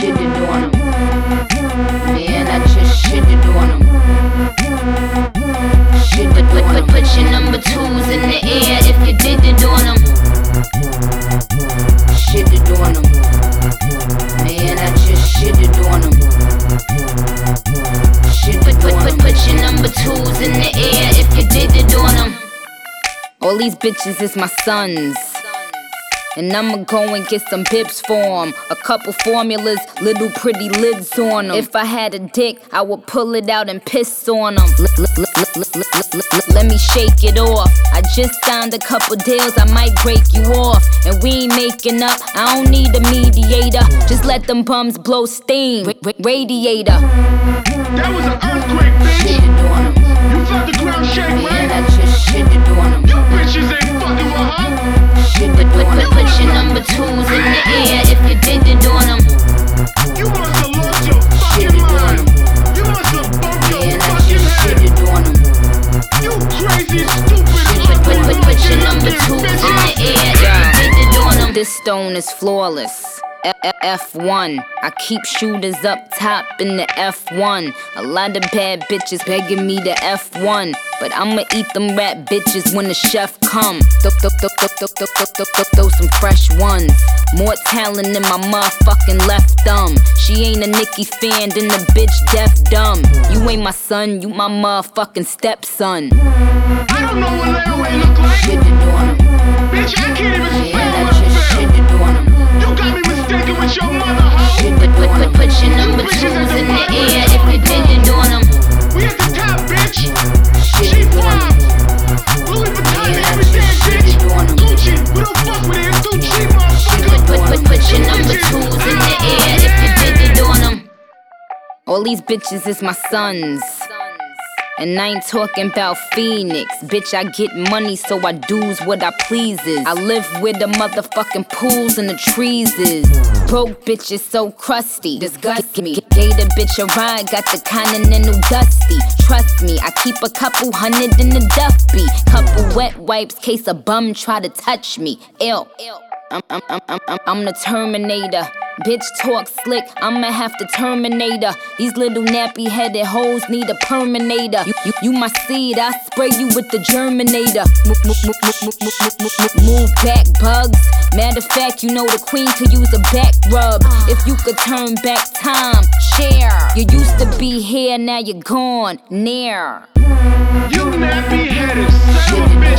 shitted on him. Man, I just shitted on him. Shitted on him. Put your number twos in the air if you did it on him. Shitted on him. Man, I just shitted on him. Shitted on him. Put your number twos in the air if you did it on him. All these bitches is my sons, and I'ma go and get some bibs for 'em. A couple formulas, little pretty lids on 'em. If I had a dick, I would pull it out and piss on 'em. Let me shake it off. I just signed a couple deals, I might break you off. And we ain't making up, I don't need a mediator. Just let them bums blow steam. Radiator. That was an earthquake, bitch. Shitted on 'em. You felt the ground shake, right? Man, I just shitted on 'em. You bitches ain't fucking with her. Put your number twos in the air if you did it on 'em. You must have lost your fucking mind. You must have bumped your Man, I fucking just head. shitted on 'em. You crazy, stupid, Put your number twos in the air if you did it on 'em. This stone is flawless. F1. I keep shooters up top in the F1. A lot of bad bitches begging me to F1, but I'ma eat them rap bitches when the chef come. Throw some fresh ones. More talent than my motherfucking left thumb. She ain't a Nicki fan, then the bitch deaf dumb. You ain't my son, you my motherfucking stepson. I don't know what layaway look like. Shitted on 'em. Bitch, I can't even spell Man, I what I just feel. shitted on 'em. You got me mistaken with your mother, hoe. Put your number twos in the air if you did it on 'em. We at the top, bitch. Shit She on 'em. flies. Louis Vuitton and Man, I everything, just bitch. shitted on 'em. Gucci, we don't fuck with it. It's too cheap, motherfucker. Put your number twos in the air if you did it on 'em. All these bitches is my sons, and I ain't talking about Phoenix. Bitch, I get money, so I do's what I pleases. I live where the motherfucking pools and the trees is. Broke bitches so crusty, disgust me. Gave the bitch a ride, got the Continental Dusty. Trust me, I keep a couple hundred in the Duffy. Couple wet wipes, case a bum try to touch me. Ew. I'm the Terminator. Bitch talk slick, I'ma have to terminate her. These little nappy headed hoes need a perminator. You my seed, I spray you with the germinator. Move back, bugs. Matter of fact, you know the queen could use a back rub. If you could turn back time, share. You used to be here, now you're gone, near. You nappy headed son of a bitch.